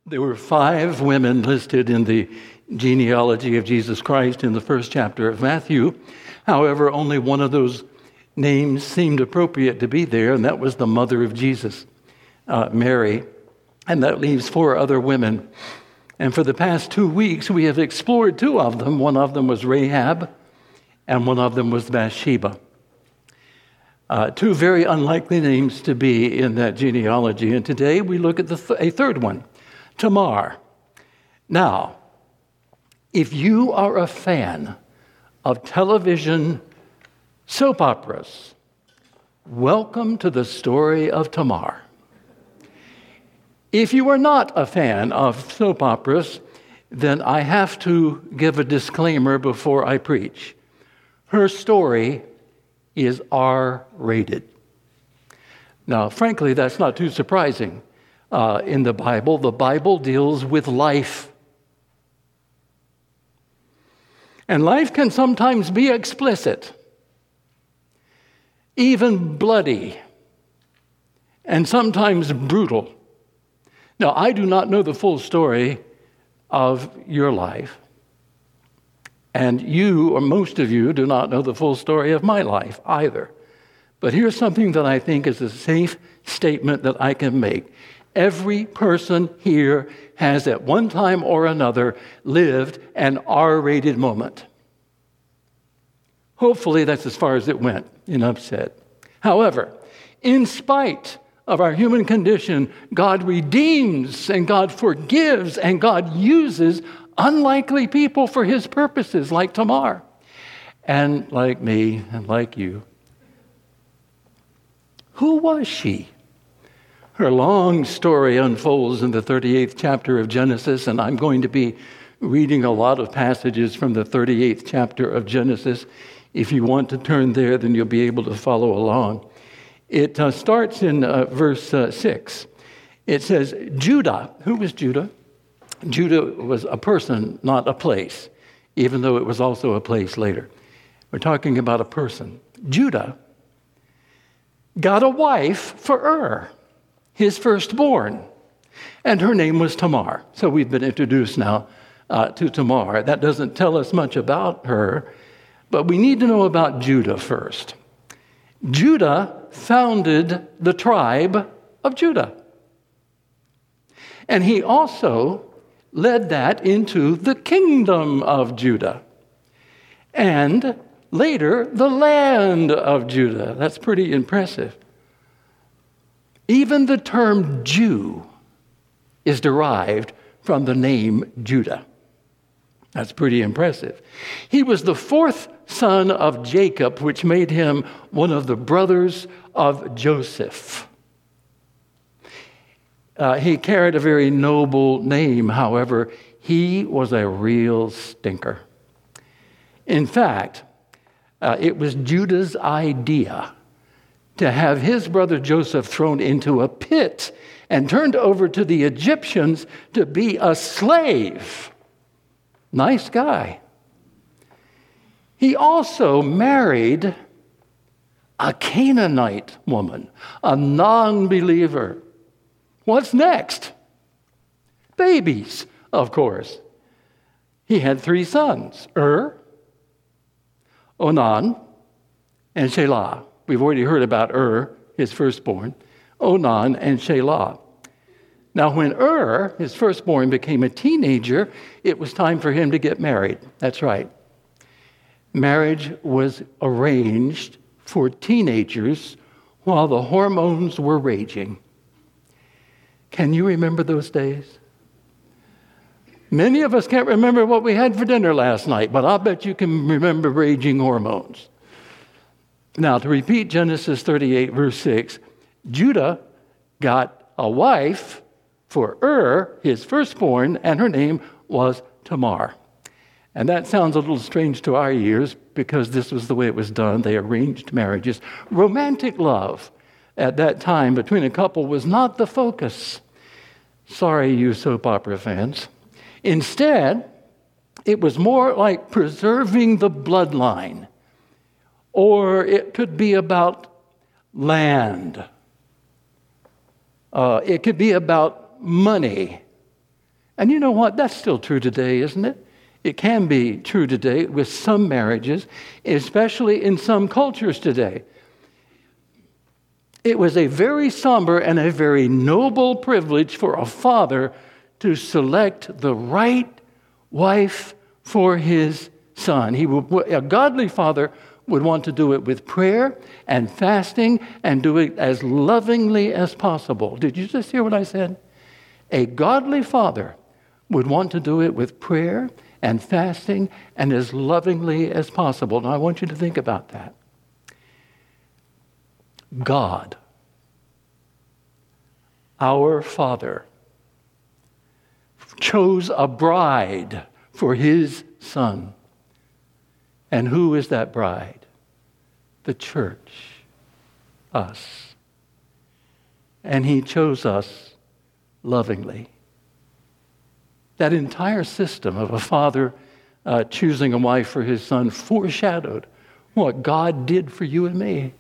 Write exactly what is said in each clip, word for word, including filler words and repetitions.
There were five women listed in the genealogy of Jesus Christ in the first chapter of Matthew. However, only one of those names seemed appropriate to be there, and that was the mother of Jesus, uh, Mary. And that leaves four other women. And for the past two weeks, we have explored two of them. One of them was Rahab, and one of them was Bathsheba. Uh, two very unlikely names to be in that genealogy. And today we look at the th- a third one, Tamar. Now, if you are a fan of television soap operas, welcome to the story of Tamar. If you are not a fan of soap operas, then I have to give a disclaimer before I preach. Her story is R-rated. Now, frankly, that's not too surprising. Uh, in the Bible, the Bible deals with life. And life can sometimes be explicit, even bloody, and sometimes brutal. Now, I do not know the full story of your life, and you, or most of you, do not know the full story of my life either. But here's something that I think is a safe statement that I can make. Every person here has at one time or another lived an R-rated moment. Hopefully that's as far as it went, enough said. However, in spite of our human condition, God redeems and God forgives and God uses unlikely people for his purposes, like Tamar and like me and like you. Who was she? Her long story unfolds in the thirty-eighth chapter of Genesis, and I'm going to be reading a lot of passages from the thirty-eighth chapter of Genesis. If you want to turn there, then you'll be able to follow along. It uh, starts in uh, verse uh, six. It says, Judah. Who was Judah? Judah was a person, not a place, even though it was also a place later. We're talking about a person. Judah got a wife for Ur, his firstborn, and her name was Tamar. So we've been introduced now uh, to Tamar. That doesn't tell us much about her, but we need to know about Judah first. Judah founded the tribe of Judah. And he also led that into the kingdom of Judah. And later, the land of Judah. That's pretty impressive. Even the term Jew is derived from the name Judah. That's pretty impressive. He was the fourth son of Jacob, which made him one of the brothers of Joseph. Uh, he carried a very noble name. However, he was a real stinker. In fact, uh, it was Judah's idea to have his brother Joseph thrown into a pit and turned over to the Egyptians to be a slave. Nice guy. He also married a Canaanite woman, a non-believer. What's next? Babies, of course. He had three sons, Ur, Onan, and Shelah. We've already heard about Ur, his firstborn, Onan, and Shelah. Now, when Ur, his firstborn, became a teenager, it was time for him to get married. That's right. Marriage was arranged for teenagers while the hormones were raging. Can you remember those days? Many of us can't remember what we had for dinner last night, but I'll bet you can remember raging hormones. Now, to repeat Genesis thirty-eight, verse six, Judah got a wife for Ur, his firstborn, and her name was Tamar. And that sounds a little strange to our ears because this was the way it was done. They arranged marriages. Romantic love at that time between a couple was not the focus. Sorry, you soap opera fans. Instead, it was more like preserving the bloodline, or it could be about land. Uh, it could be about money. And you know what? That's still true today, isn't it? It can be true today with some marriages, especially in some cultures today. It was a very somber and a very noble privilege for a father to select the right wife for his son. He would, a godly father would want to do it with prayer and fasting and do it as lovingly as possible. Did you just hear what I said? A godly father would want to do it with prayer and fasting and as lovingly as possible. Now, I want you to think about that. God, our Father, chose a bride for his son. And who is that bride? The church, us. And he chose us lovingly. That entire system of a father uh, choosing a wife for his son foreshadowed what God did for you and me.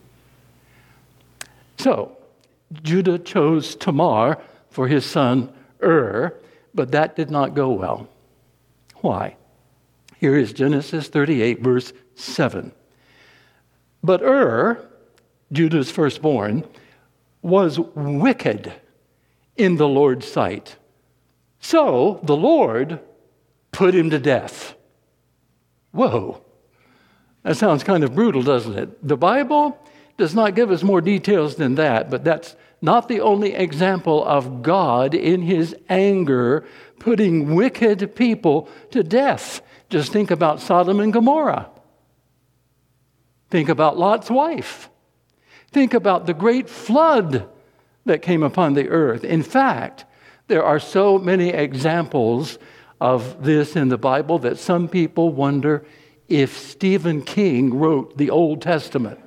So, Judah chose Tamar for his son Ur, but that did not go well. Why? Here is Genesis thirty-eight, verse seven. But Ur, Judah's firstborn, was wicked in the Lord's sight. So the Lord put him to death. Whoa. That sounds kind of brutal, doesn't it? The Bible does not give us more details than that, but that's not the only example of God in his anger putting wicked people to death. Just think about Sodom and Gomorrah. Think about Lot's wife. Think about the great flood that came upon the earth. In fact, there are so many examples of this in the Bible that some people wonder if Stephen King wrote the Old Testament.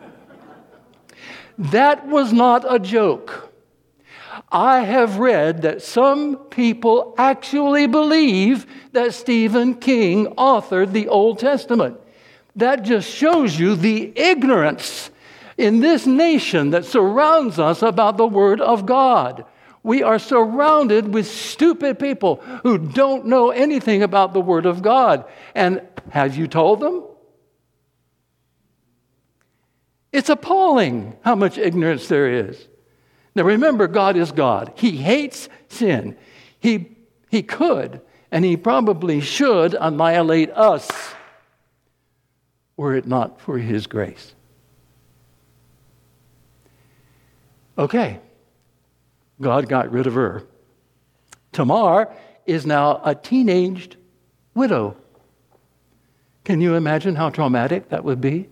That was not a joke. I have read that some people actually believe that Stephen King authored the Old Testament. That just shows you the ignorance in this nation that surrounds us about the Word of God. We are surrounded with stupid people who don't know anything about the Word of God. And have you told them? It's appalling how much ignorance there is. Now remember, God is God. He hates sin. He, he could, and he probably should annihilate us were it not for his grace. Okay. God got rid of Ur. Tamar is now a teenaged widow. Can you imagine how traumatic that would be?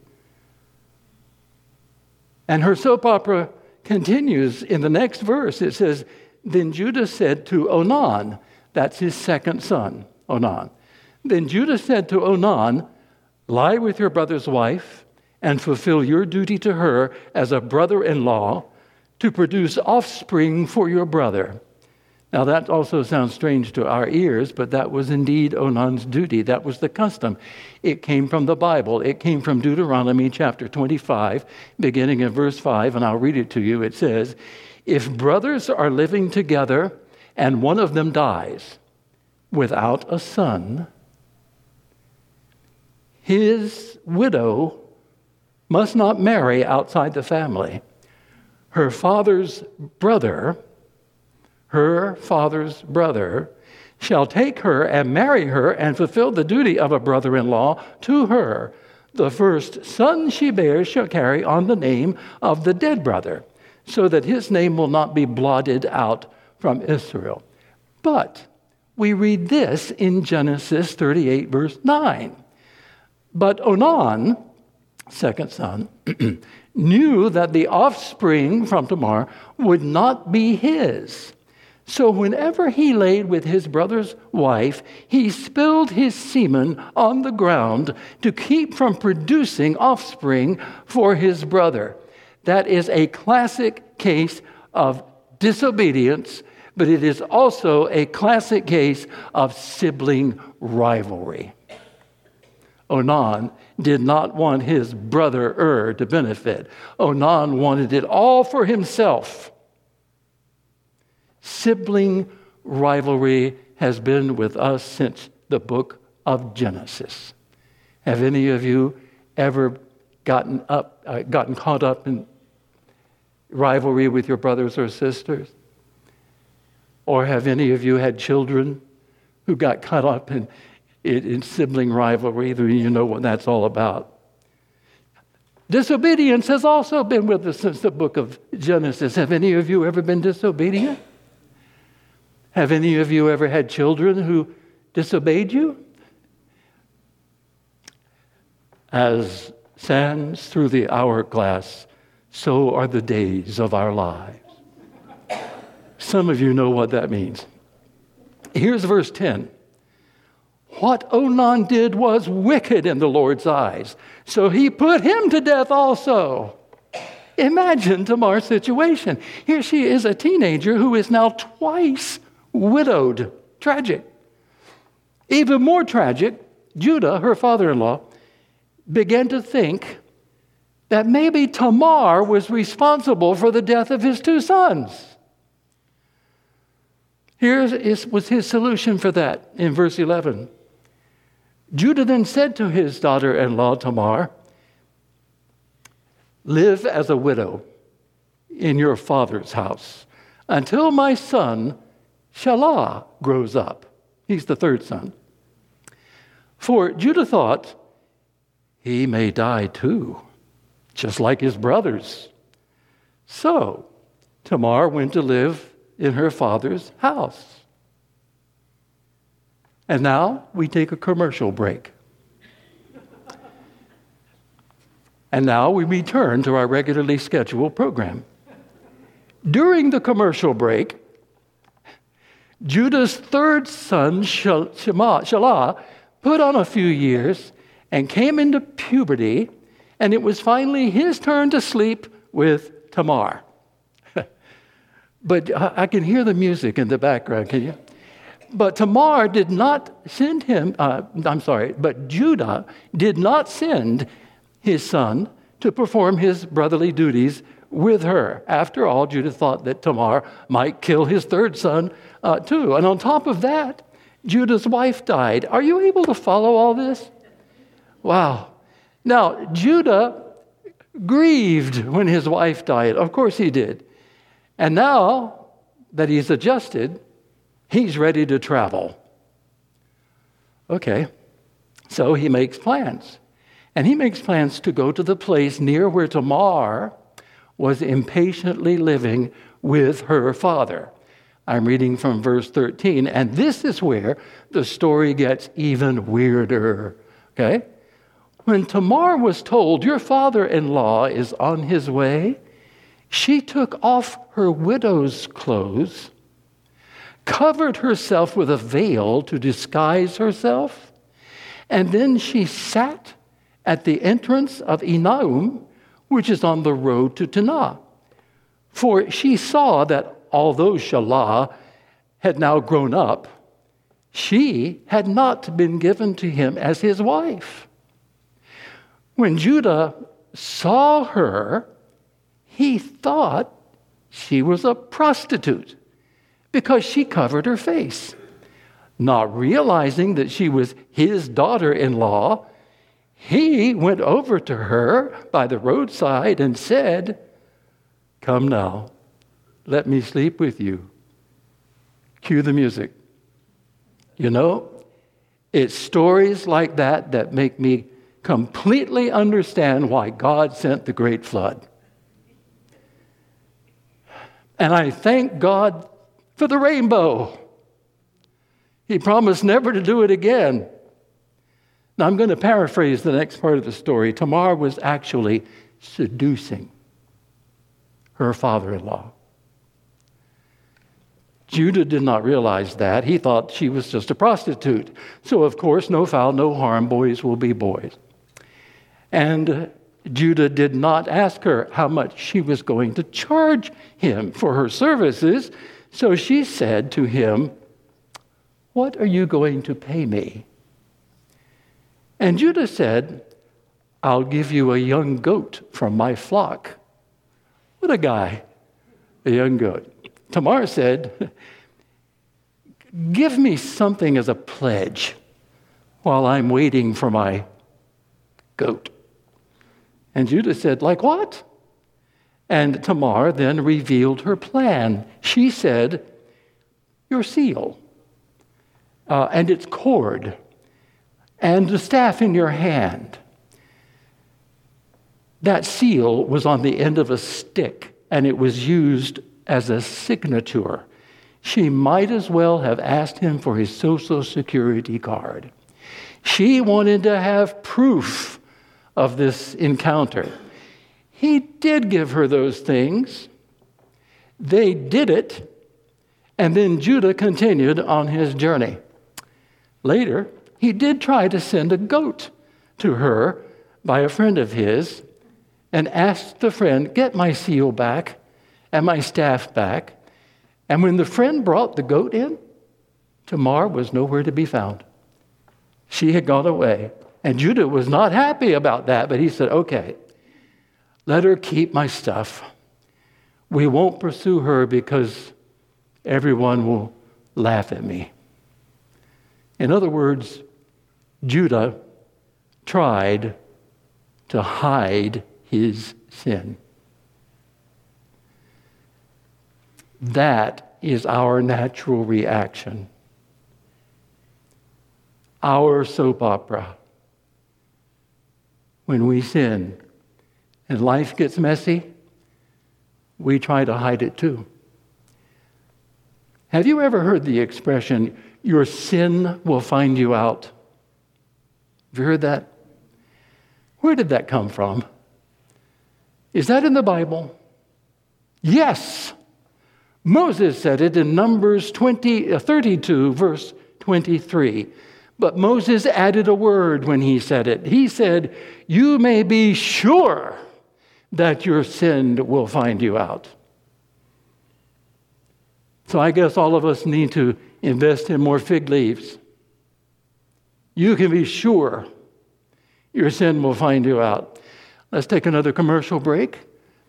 And her soap opera continues in the next verse. It says, then Judah said to Onan, that's his second son, Onan. Then Judah said to Onan, lie with your brother's wife and fulfill your duty to her as a brother-in-law to produce offspring for your brother. Now that also sounds strange to our ears, but that was indeed Onan's duty. That was the custom. It came from the Bible. It came from Deuteronomy chapter twenty-five, beginning in verse five, and I'll read it to you. It says, if brothers are living together and one of them dies without a son, his widow must not marry outside the family. Her father's brother, her father's brother, shall take her and marry her and fulfill the duty of a brother-in-law to her. The first son she bears shall carry on the name of the dead brother, so that his name will not be blotted out from Israel. But we read this in Genesis thirty-eight, verse nine. But Onan, second son, knew that the offspring from Tamar would not be his. So whenever he laid with his brother's wife, he spilled his semen on the ground to keep from producing offspring for his brother. That is a classic case of disobedience, but it is also a classic case of sibling rivalry. Onan did not want his brother Ur to benefit. Onan wanted it all for himself. Sibling rivalry has been with us since the book of Genesis. Have any of you ever gotten up, uh, gotten caught up in rivalry with your brothers or sisters? Or have any of you had children who got caught up in, in, in sibling rivalry? You know what that's all about. Disobedience has also been with us since the book of Genesis. Have any of you ever been disobedient? Have any of you ever had children who disobeyed you? As sands through the hourglass, so are the days of our lives. Some of you know what that means. Here's verse ten. What Onan did was wicked in the Lord's eyes, so he put him to death also. Imagine Tamar's situation. Here she is, a teenager who is now twice widowed. Tragic. Even more tragic, Judah, her father-in-law, began to think that maybe Tamar was responsible for the death of his two sons. Here is, was his solution for that in verse eleven. Judah then said to his daughter-in-law Tamar, live as a widow in your father's house until my son Shelah grows up. He's the third son. For Judah thought, he may die too, just like his brothers. So Tamar went to live in her father's house. And now we take a commercial break. And now we return to our regularly scheduled program. During the commercial break, Judah's third son, Shelah, put on a few years and came into puberty, and it was finally his turn to sleep with Tamar. But I can hear the music in the background, can you? But Tamar did not send him, uh, I'm sorry, but Judah did not send his son to perform his brotherly duties with her. After all, Judah thought that Tamar might kill his third son uh, too. And on top of that, Judah's wife died. Are you able to follow all this? Wow. Now, Judah grieved when his wife died. Of course he did. And now that he's adjusted, he's ready to travel. Okay, so he makes plans. And he makes plans to go to the place near where Tamar was impatiently living with her father. I'm reading from verse thirteen, and this is where the story gets even weirder. Okay? When Tamar was told, your father-in-law is on his way, she took off her widow's clothes, covered herself with a veil to disguise herself, and then she sat at the entrance of Enaim, which is on the road to Tanah. For she saw that although Shelah had now grown up, she had not been given to him as his wife. When Judah saw her, he thought she was a prostitute because she covered her face. Not realizing that she was his daughter-in-law, he went over to her by the roadside and said, come now, let me sleep with you. Cue the music. You know, it's stories like that that make me completely understand why God sent the great flood. And I thank God for the rainbow. He promised never to do it again. Now, I'm going to paraphrase the next part of the story. Tamar was actually seducing her father-in-law. Judah did not realize that. He thought she was just a prostitute. So, of course, no foul, no harm. Boys will be boys. And Judah did not ask her how much she was going to charge him for her services. So she said to him, what are you going to pay me? And Judah said, I'll give you a young goat from my flock. What a guy, a young goat. Tamar said, Give me something as a pledge while I'm waiting for my goat. And Judah said, like what? And Tamar then revealed her plan. She said, your seal, uh, and its cord, and the staff in your hand. That seal was on the end of a stick, and it was used as a signature. She might as well have asked him for his Social Security card. She wanted to have proof of this encounter. He did give her those things. They did it, and then Judah continued on his journey. Later, he did try to send a goat to her by a friend of his and asked the friend, get my seal back and my staff back. And when the friend brought the goat in, Tamar was nowhere to be found. She had gone away. And Judah was not happy about that, but he said, okay, let her keep my stuff. We won't pursue her because everyone will laugh at me. In other words, Judah tried to hide his sin. That is our natural reaction. Our soap opera. When we sin and life gets messy, we try to hide it too. Have you ever heard the expression, your sin will find you out? Have you heard that? Where did that come from? Is that in the Bible? Yes. Moses said it in Numbers twenty, thirty-two, verse twenty-three. But Moses added a word when he said it. He said, you may be sure that your sin will find you out. So I guess all of us need to invest in more fig leaves. You can be sure your sin will find you out. Let's take another commercial break.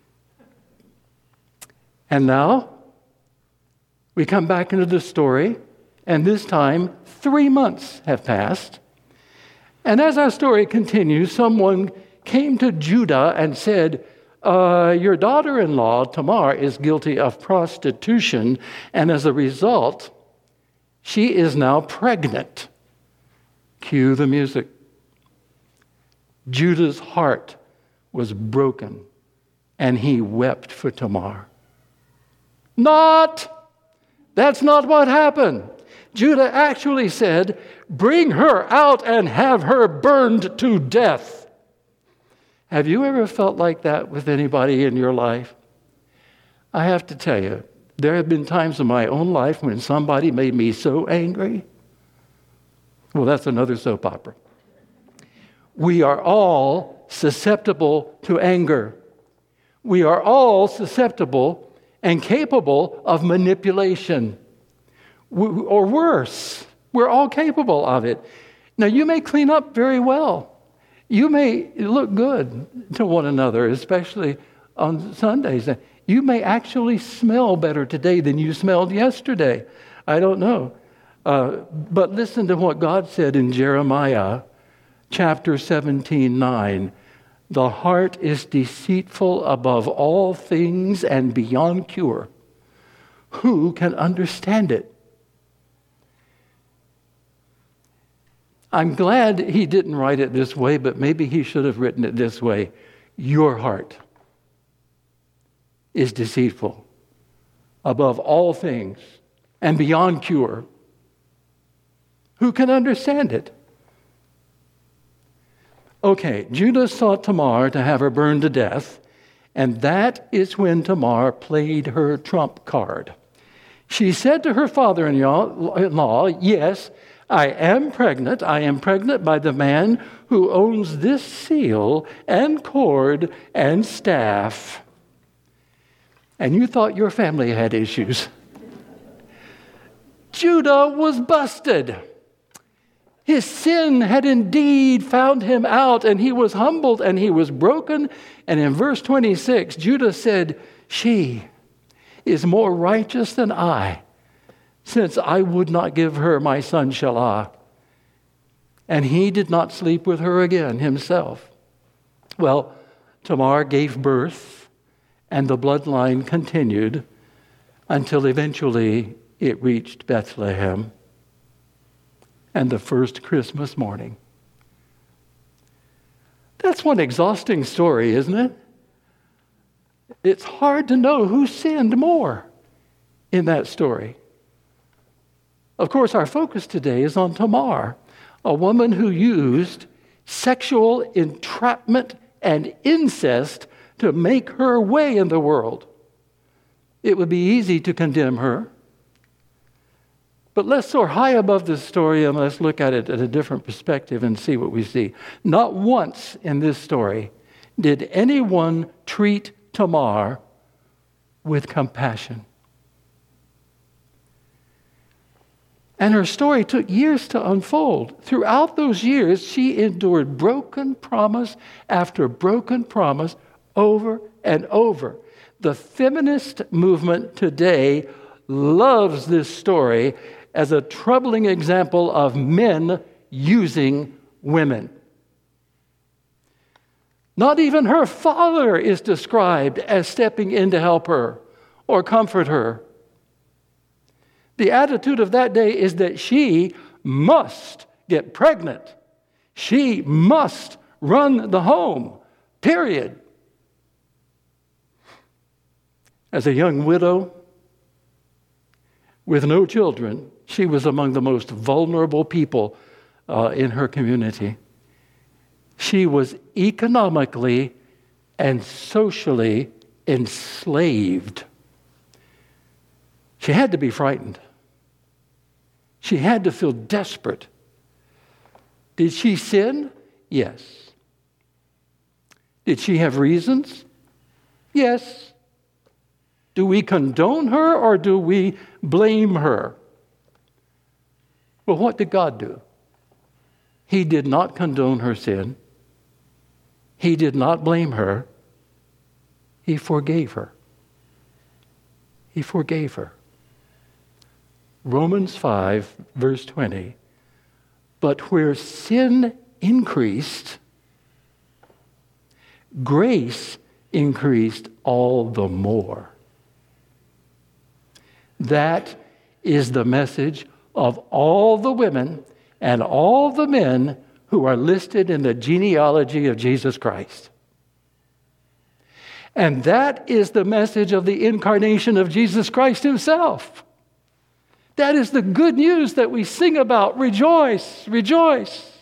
And now we come back into the story, and this time three months have passed. And as our story continues, someone came to Judah and said, uh, your daughter-in-law, Tamar, is guilty of prostitution, and as a result, she is now pregnant. Cue the music. Judah's heart was broken, and he wept for Tamar. Not! That's not what happened. Judah actually said, bring her out and have her burned to death. Have you ever felt like that with anybody in your life? I have to tell you, there have been times in my own life when somebody made me so angry. Well, that's another soap opera. We are all susceptible to anger. We are all susceptible and capable of manipulation. Or worse, we're all capable of it. Now, you may clean up very well. You may look good to one another, especially on Sundays. You may actually smell better today than you smelled yesterday. I don't know. Uh, but listen to what God said in Jeremiah chapter seventeen, nine. The heart is deceitful above all things and beyond cure. Who can understand it? I'm glad he didn't write it this way, but maybe he should have written it this way. Your heart is deceitful above all things and beyond cure. Who can understand it? Okay, Judah sought Tamar to have her burned to death, and that is when Tamar played her trump card. She said to her father-in-law, yes, I am pregnant. I am pregnant by the man who owns this seal and cord and staff. And you thought your family had issues. Judah was busted. His sin had indeed found him out, and he was humbled and he was broken. And in verse twenty-six, Judah said, she is more righteous than I. since I would not give her my son Shelah. And he did not sleep with her again himself. Well, Tamar gave birth, and the bloodline continued until eventually it reached Bethlehem and the first Christmas morning. That's one exhausting story, isn't it? It's hard to know who sinned more in that story. Of course, our focus today is on Tamar, a woman who used sexual entrapment and incest to make her way in the world. It would be easy to condemn her. But let's soar high above this story and let's look at it at a different perspective and see what we see. Not once in this story did anyone treat Tamar with compassion. And her story took years to unfold. Throughout those years, she endured broken promise after broken promise over and over. The feminist movement today loves this story as a troubling example of men using women. Not even her father is described as stepping in to help her or comfort her. The attitude of that day is that she must get pregnant. She must run the home, period. As a young widow with no children, she was among the most vulnerable people uh, in her community. She was economically and socially enslaved. She had to be frightened. She had to feel desperate. Did she sin? Yes. Did she have reasons? Yes. Do we condone her or do we blame her? Well, what did God do? He did not condone her sin. He did not blame her. He forgave her. He forgave her. Romans five, verse twenty. But where sin increased, grace increased all the more. That is the message of all the women and all the men who are listed in the genealogy of Jesus Christ. And that is the message of the incarnation of Jesus Christ himself. That is the good news that we sing about. Rejoice, rejoice.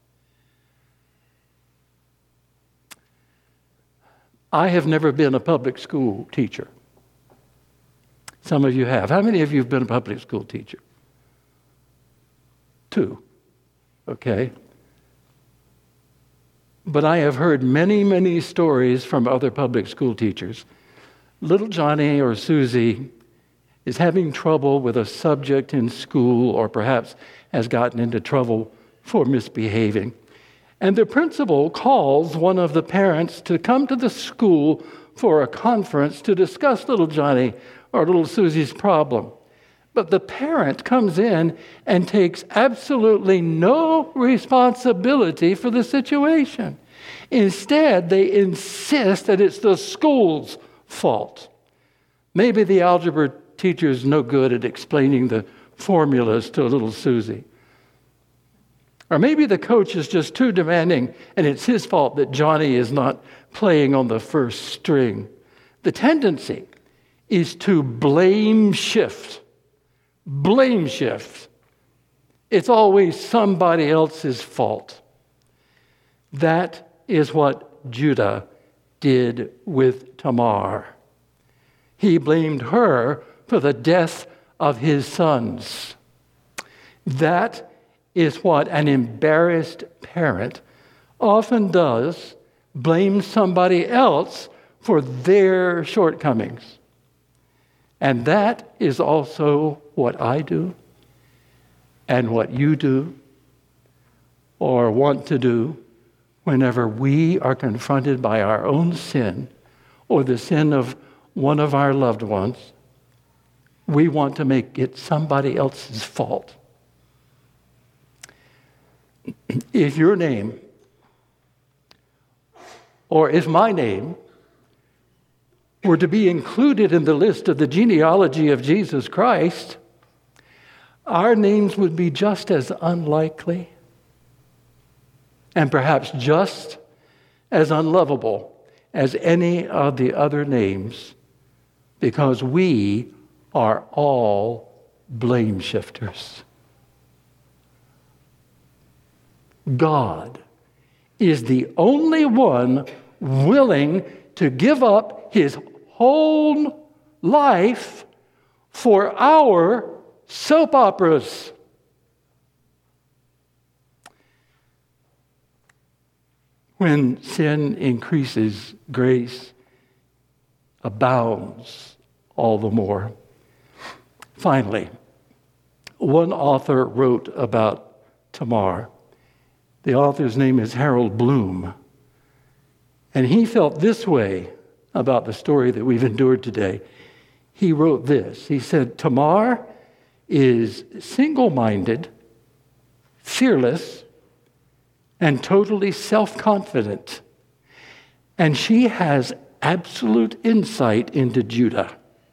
I have never been a public school teacher. Some of you have. How many of you have been a public school teacher? Two. Okay. But I have heard many, many stories from other public school teachers. Little Johnny or Susie is having trouble with a subject in school or perhaps has gotten into trouble for misbehaving. And the principal calls one of the parents to come to the school for a conference to discuss little Johnny or little Susie's problem. But the parent comes in and takes absolutely no responsibility for the situation. Instead, they insist that it's the school's fault. Maybe the algebra teacher's no good at explaining the formulas to little Susie. Or maybe the coach is just too demanding and it's his fault that Johnny is not playing on the first string. The tendency is to blame shift. Blame shift. It's always somebody else's fault. That is what Judah did with Tamar. He blamed her for the death of his sons. That is what an embarrassed parent often does, blame somebody else for their shortcomings. And that is also what I do and what you do or want to do whenever we are confronted by our own sin or the sin of one of our loved ones. we want to make it somebody else's fault. If your name, or if my name, were to be included in the list of the genealogy of Jesus Christ, our names would be just as unlikely and perhaps just as unlovable as any of the other names, because we are all blame shifters. God is the only one willing to give up his whole life for our soap operas. When sin increases, grace abounds all the more. Finally, one author wrote about Tamar. The author's name is Harold Bloom. And he felt this way about the story that we've endured today. He wrote this. He said, Tamar is single-minded, fearless, and totally self-confident. And she has absolute insight into Judah.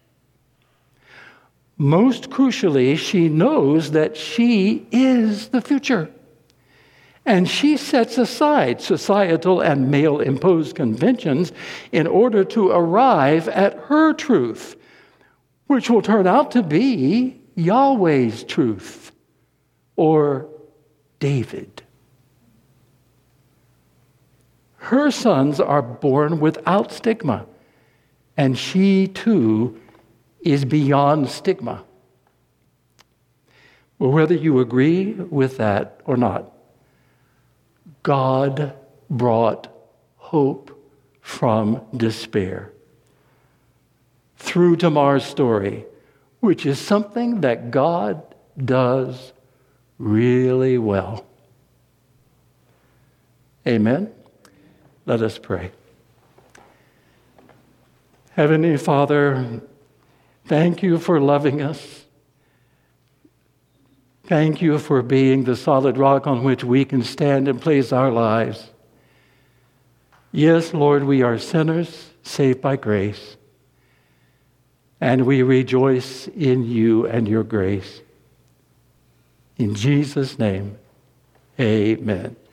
Most crucially, she knows that she is the future. And she sets aside societal and male-imposed conventions in order to arrive at her truth, which will turn out to be Yahweh's truth, or David. Her sons are born without stigma, and she too is beyond stigma. Well, whether you agree with that or not, God brought hope from despair through Tamar's story, which is something that God does really well. Amen? Let us pray. Heavenly Father, thank you for loving us. Thank you for being the solid rock on which we can stand and place our lives. Yes, Lord, we are sinners saved by grace, and we rejoice in you and your grace. In Jesus' name, amen.